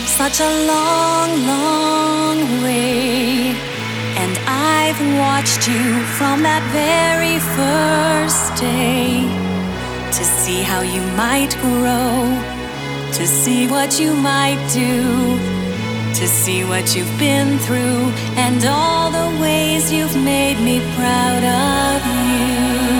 such a long, long way, and I've watched you from that very first day to see how you might grow, to see what you might do, to see what you've been through, and all the ways you've made me proud of you.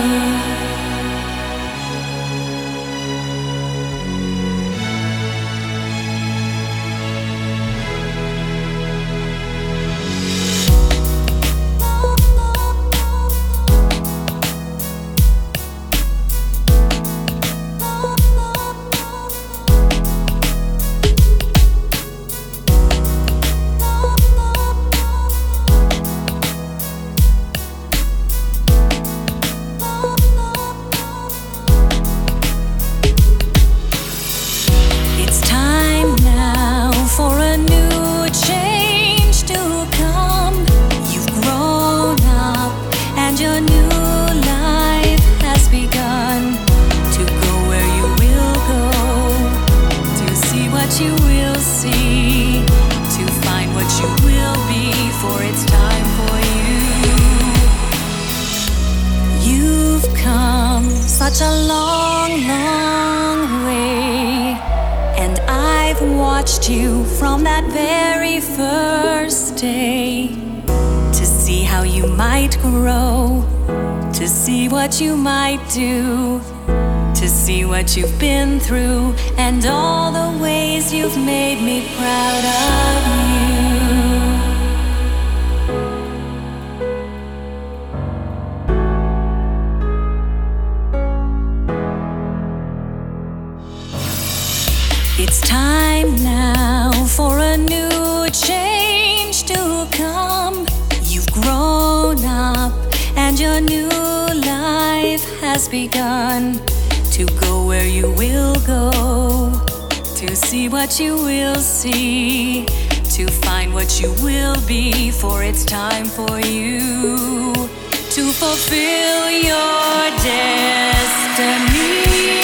You will see, to find what you will be, for it's time for you. You've come such a long, long way, and I've watched you from that very first day to see how you might grow, to see what you might do, to see what you've been through, and all the ways you've made me proud of you. It's time now for a new change to come. You've grown up and your new life has begun. To go where you will go, to see what you will see, to find what you will be, for it's time for you to fulfill your destiny.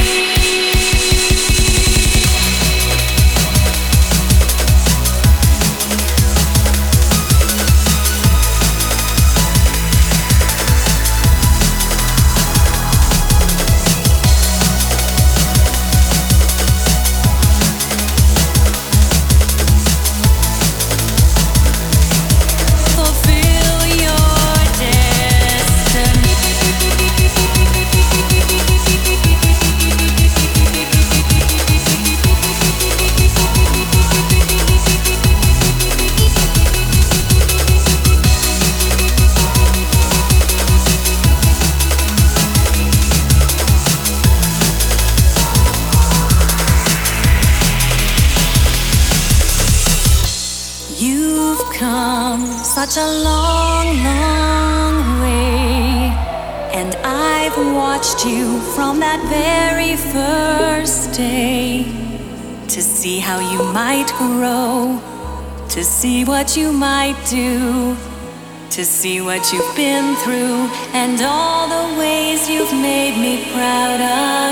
You've come such a long, long way, and I've watched you from that very first day to see how you might grow, to see what you might do, to see what you've been through, and all the ways you've made me proud of